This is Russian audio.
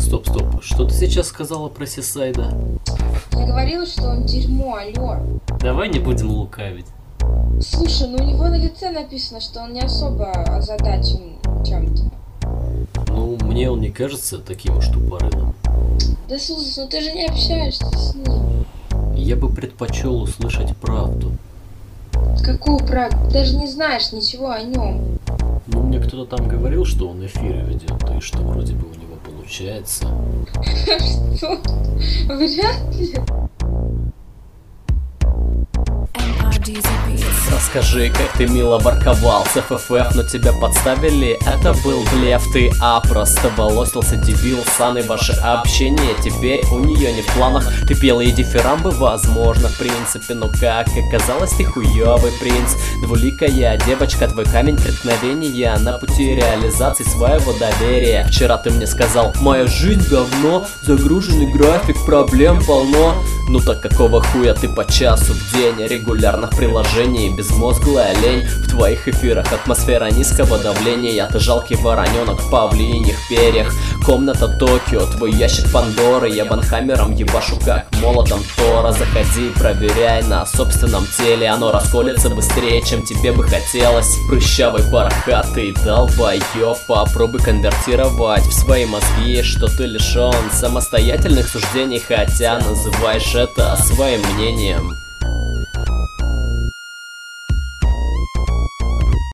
Стоп. Что ты сейчас сказала про Сисайда? Я говорила, что он дерьмо, алло. Давай не будем лукавить. Слушай, ну у него на лице написано, что он не особо озадачен чем-то. Ну, мне он не кажется таким уж тупорылым. Да слушай, ну ты же не общаешься с ним. Я бы предпочел услышать правду. Какую правду? Ты даже не знаешь ничего о нем. Ну, мне кто-то там говорил, что он эфиры ведет, и что вроде бы у него получается. Что? Вряд ли. Расскажи, как ты мило ворковал с FFF, но тебя подставили, это был блеф. Ты просто волосился, дебил, саны ваше общение теперь у нее не в планах. Ты пела ей дифирамбы, возможно, в принципе, но как оказалось, ты хуёвый принц. Двуликая девочка, твой камень преткновения на пути реализации своего доверия. Вчера ты мне сказал: моя жизнь говно, загруженный график, проблем полно. Ну так какого хуя ты по часу в день регулярно в приложении, безмозглая лень. В твоих эфирах атмосфера низкого давления. Ты жалкий вороненок в павлиньих перьях. Комната Токио, твой ящик Пандоры. Я банхаммером ебашу как молотом Тора. Заходи и проверяй на собственном теле, оно расколется быстрее, чем тебе бы хотелось. Прыщавый пархатый долбоёб, попробуй конвертировать в свои мозги, что ты лишён самостоятельных суждений, хотя называешь это своим мнением.